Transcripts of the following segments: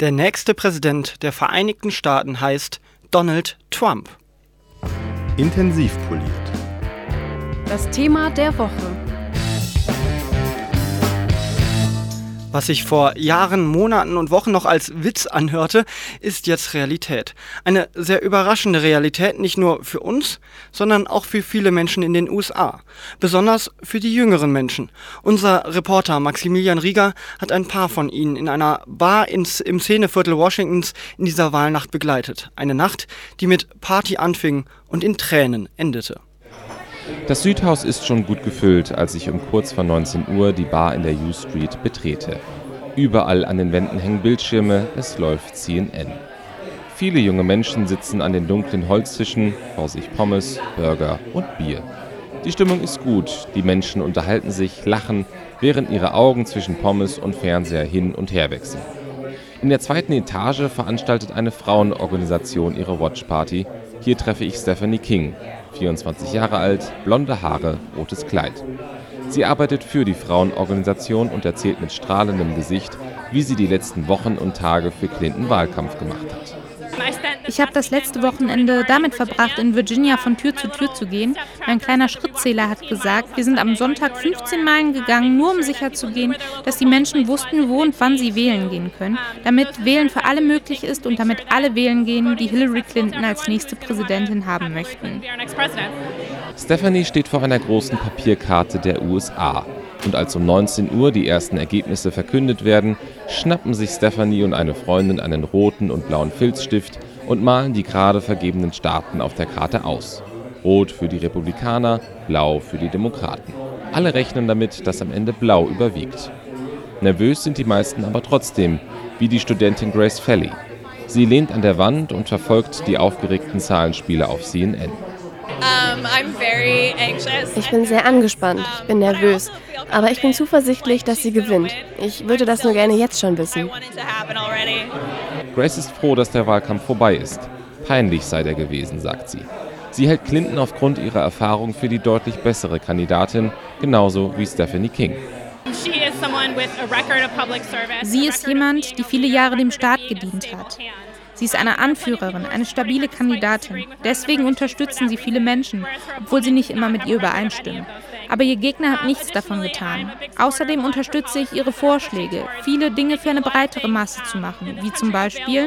Der nächste Präsident der Vereinigten Staaten heißt Donald Trump. Intensiv poliert. Das Thema der Woche. Was sich vor Jahren, Monaten und Wochen noch als Witz anhörte, ist jetzt Realität. Eine sehr überraschende Realität, nicht nur für uns, sondern auch für viele Menschen in den USA. Besonders für die jüngeren Menschen. Unser Reporter Maximilian Rieger hat ein paar von ihnen in einer Bar im Szeneviertel Washingtons in dieser Wahlnacht begleitet. Eine Nacht, die mit Party anfing und in Tränen endete. Das Südhaus ist schon gut gefüllt, als ich um kurz vor 19 Uhr die Bar in der U Street betrete. Überall an den Wänden hängen Bildschirme, es läuft CNN. Viele junge Menschen sitzen an den dunklen Holztischen, vor sich Pommes, Burger und Bier. Die Stimmung ist gut, die Menschen unterhalten sich, lachen, während ihre Augen zwischen Pommes und Fernseher hin und her wechseln. In der zweiten Etage veranstaltet eine Frauenorganisation ihre Watchparty. Hier treffe ich Stephanie King, 24 Jahre alt, blonde Haare, rotes Kleid. Sie arbeitet für die Frauenorganisation und erzählt mit strahlendem Gesicht, wie sie die letzten Wochen und Tage für Clinton Wahlkampf gemacht hat. Ich habe das letzte Wochenende damit verbracht, in Virginia von Tür zu gehen. Mein kleiner Schrittzähler hat gesagt, wir sind am Sonntag 15 Meilen gegangen, nur um sicherzugehen, dass die Menschen wussten, wo und wann sie wählen gehen können, damit Wählen für alle möglich ist und damit alle wählen gehen, die Hillary Clinton als nächste Präsidentin haben möchten. Stephanie steht vor einer großen Papierkarte der USA. Und als um 19 Uhr die ersten Ergebnisse verkündet werden, schnappen sich Stephanie und eine Freundin einen roten und blauen Filzstift und malen die gerade vergebenen Staaten auf der Karte aus. Rot für die Republikaner, blau für die Demokraten. Alle rechnen damit, dass am Ende blau überwiegt. Nervös sind die meisten aber trotzdem, wie die Studentin Grace Felly. Sie lehnt an der Wand und verfolgt die aufgeregten Zahlenspiele auf CNN. Ich bin sehr angespannt, ich bin nervös, aber ich bin zuversichtlich, dass sie gewinnt. Ich würde das nur gerne jetzt schon wissen. Grace ist froh, dass der Wahlkampf vorbei ist. Peinlich sei der gewesen, sagt sie. Sie hält Clinton aufgrund ihrer Erfahrung für die deutlich bessere Kandidatin, genauso wie Stephanie King. Sie ist jemand, die viele Jahre dem Staat gedient hat. Sie ist eine Anführerin, eine stabile Kandidatin. Deswegen unterstützen sie viele Menschen, obwohl sie nicht immer mit ihr übereinstimmen. Aber ihr Gegner hat nichts davon getan. Außerdem unterstütze ich ihre Vorschläge, viele Dinge für eine breitere Masse zu machen, wie zum Beispiel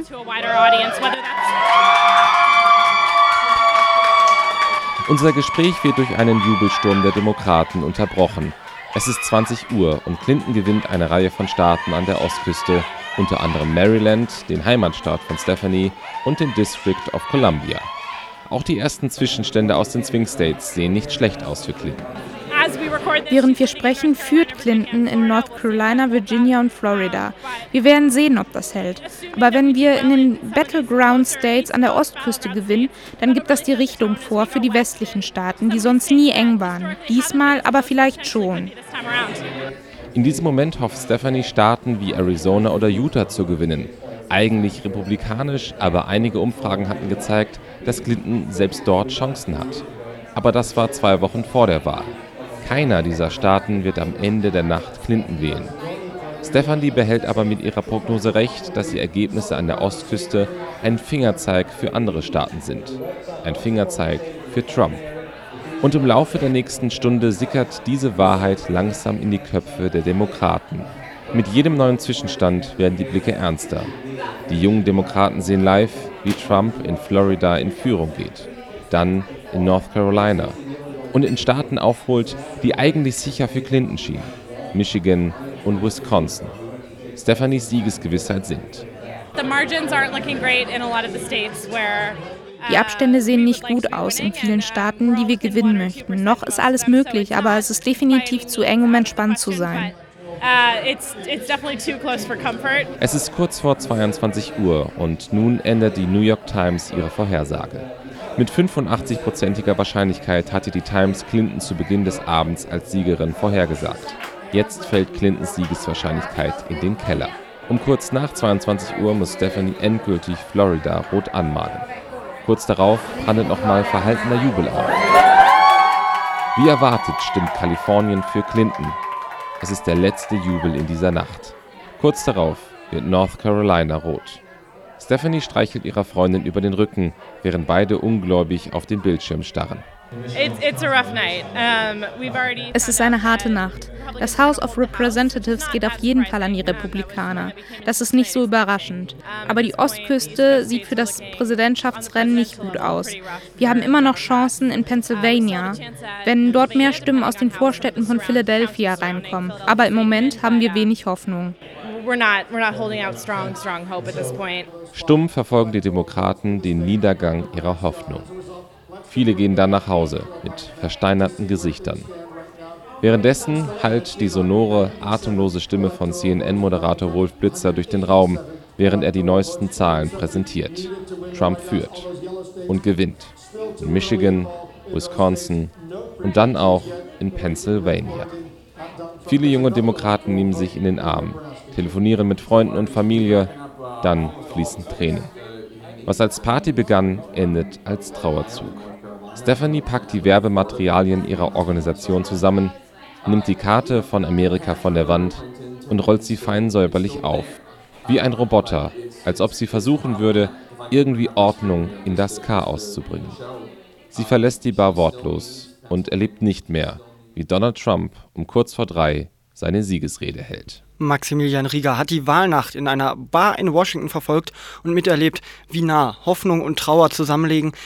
Unser Gespräch wird durch einen Jubelsturm der Demokraten unterbrochen. Es ist 20 Uhr und Clinton gewinnt eine Reihe von Staaten an der Ostküste, unter anderem Maryland, den Heimatstaat von Stephanie, und den District of Columbia. Auch die ersten Zwischenstände aus den Swing States sehen nicht schlecht aus für Clinton. Während wir sprechen, führt Clinton in North Carolina, Virginia und Florida. Wir werden sehen, ob das hält. Aber wenn wir in den Battleground States an der Ostküste gewinnen, dann gibt das die Richtung vor für die westlichen Staaten, die sonst nie eng waren. Diesmal aber vielleicht schon. In diesem Moment hofft Stephanie, Staaten wie Arizona oder Utah zu gewinnen. Eigentlich republikanisch, aber einige Umfragen hatten gezeigt, dass Clinton selbst dort Chancen hat. Aber das war 2 Wochen vor der Wahl. Keiner dieser Staaten wird am Ende der Nacht Clinton wählen. Stephanie behält aber mit ihrer Prognose recht, dass die Ergebnisse an der Ostküste ein Fingerzeig für andere Staaten sind. Ein Fingerzeig für Trump. Und im Laufe der nächsten Stunde sickert diese Wahrheit langsam in die Köpfe der Demokraten. Mit jedem neuen Zwischenstand werden die Blicke ernster. Die jungen Demokraten sehen live, wie Trump in Florida in Führung geht. Dann in North Carolina. Und in Staaten aufholt, die eigentlich sicher für Clinton schienen. Michigan und Wisconsin. Stephanies Siegesgewissheit sinkt. Die Abstände sehen nicht gut aus in vielen Staaten, die wir gewinnen möchten. Noch ist alles möglich, aber es ist definitiv zu eng, um entspannt zu sein. Es ist kurz vor 22 Uhr und nun ändert die New York Times ihre Vorhersage. Mit 85%iger Wahrscheinlichkeit hatte die Times Clinton zu Beginn des Abends als Siegerin vorhergesagt. Jetzt fällt Clintons Siegeswahrscheinlichkeit in den Keller. Um kurz nach 22 Uhr muss Stephanie endgültig Florida rot anmalen. Kurz darauf brandet nochmal verhaltener Jubel auf. Wie erwartet stimmt Kalifornien für Clinton. Es ist der letzte Jubel in dieser Nacht. Kurz darauf wird North Carolina rot. Stephanie streichelt ihrer Freundin über den Rücken, während beide ungläubig auf den Bildschirm starren. Es ist eine harte Nacht. Das House of Representatives geht auf jeden Fall an die Republikaner. Das ist nicht so überraschend. Aber die Ostküste sieht für das Präsidentschaftsrennen nicht gut aus. Wir haben immer noch Chancen in Pennsylvania, wenn dort mehr Stimmen aus den Vorstädten von Philadelphia reinkommen. Aber im Moment haben wir wenig Hoffnung. Stumm verfolgen die Demokraten den Niedergang ihrer Hoffnung. Viele gehen dann nach Hause mit versteinerten Gesichtern. Währenddessen hallt die sonore, atemlose Stimme von CNN-Moderator Wolf Blitzer durch den Raum, während er die neuesten Zahlen präsentiert. Trump führt und gewinnt. In Michigan, Wisconsin und dann auch in Pennsylvania. Viele junge Demokraten nehmen sich in den Arm, telefonieren mit Freunden und Familie, dann fließen Tränen. Was als Party begann, endet als Trauerzug. Stephanie packt die Werbematerialien ihrer Organisation zusammen, nimmt die Karte von Amerika von der Wand und rollt sie fein säuberlich auf. Wie ein Roboter, als ob sie versuchen würde, irgendwie Ordnung in das Chaos zu bringen. Sie verlässt die Bar wortlos und erlebt nicht mehr, wie Donald Trump um kurz vor 3 seine Siegesrede hält. Maximilian Rieger hat die Wahlnacht in einer Bar in Washington verfolgt und miterlebt, wie nah Hoffnung und Trauer zusammenlegen,